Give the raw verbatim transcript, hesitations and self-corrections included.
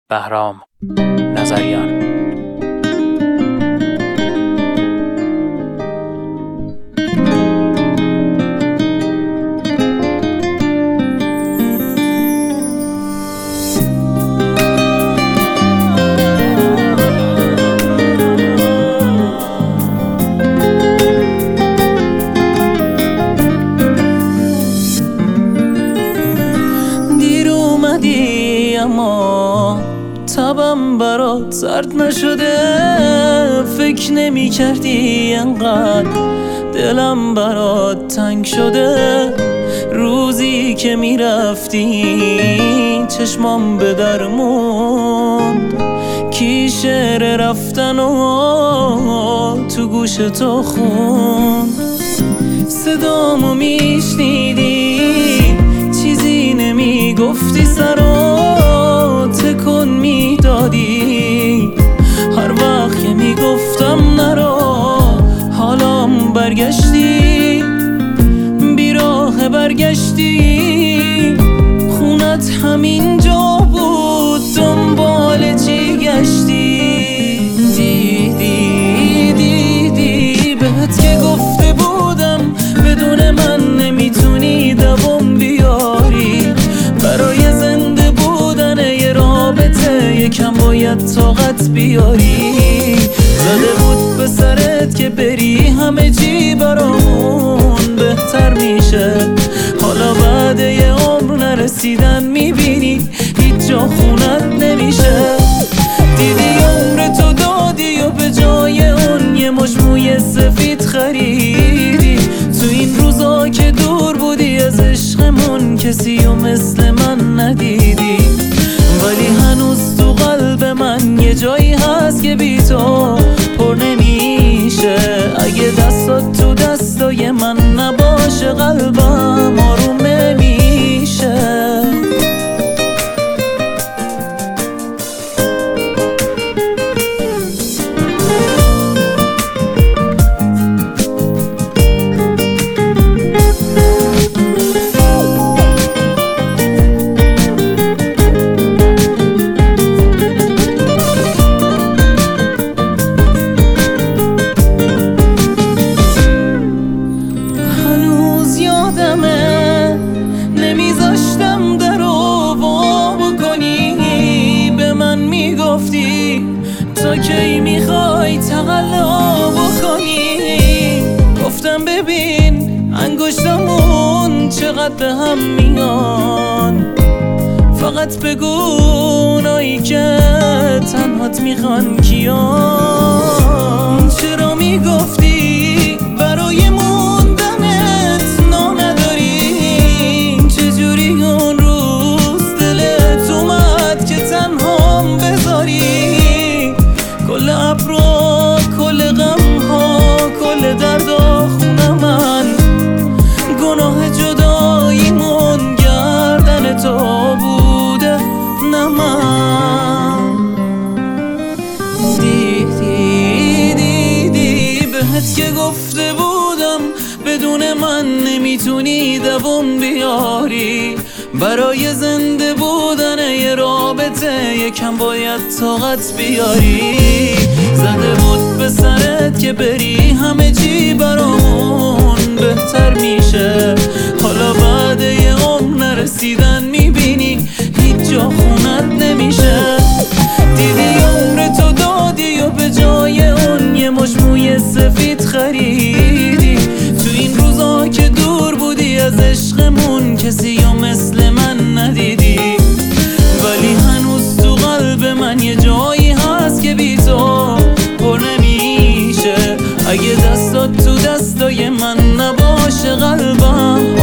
بهرام نظریان. اما تبم برات سرد نشده، فکر نمی کردی انقدر دلم برات تنگ شده. روزی که می رفتی چشمام به در موند، کی شعر رفتن و تو گوش تو خوند. صدامو می شنیدی چیزی نمی گفتی، سرو تکون می دادی هر وقت که می گفتم نرو. حالام برگشتی بیراه برگشتی، خونت همین جا بود دنبال چی گشتی. دیدی دیدی بهت که گفته بودم بدون من نمیتونی دوام بیاری. برای زنده بودن یه رابطه یکم باید طاقت بیاری. زده بود به سرت که بری همه چی برامون بهتر میشه. حالا بعد یه عمر نرسیدن میبینی هیچ جا خونت نمیشه. دیدی عمر تو دادی و به جای اون یه مش موی سفید خریدی. تو این روزا که دور بودی از عشقمون کسی و مثل من ندیدی. ولی هنوز تو قلب من یه جایی هست که بی تو پر نمیشه. اگه دستات تو دستای من نباشه قلبم آروم نمیشه. نمیذاشتم در رو وا بکنی، به من میگفتی تا کی میخوای تقلا بکنی. گفتم ببین انگشتمون چقدر به هم میان، فقط بگو اونایی که تنهات میخوان کیان. چرا میگفتی برای موندنت نا نداری؟ چجوری اون روز دلت اومد که تنهام بذاری؟ کل ابرا کل غم ها کل دردا خونه من، گناه جداییمون گردن تو بوده نه من. دیدی دیدی بهت که گفته بودم بدون من نمیتونی دوام بیاری. برای زنده بودن یه رابطه یکم باید طاقت بیاری. زده بود به سرت که بری همه چی برامون بهتر میشه. حالا بعد یه عمر نرسیدن میبینی هیچ جا خونت نمیشه. دیدی عمر تو دادی و به جای اون یه مش موی سفید خریدی. تو این روزا که دور بودی از عشقمون کسی و مثل من ندیدی. ولی هنوز تو قلب من یه جایی هست که بی تو پر نمیشه. اگه دستات تو دستای من نباشه قلبم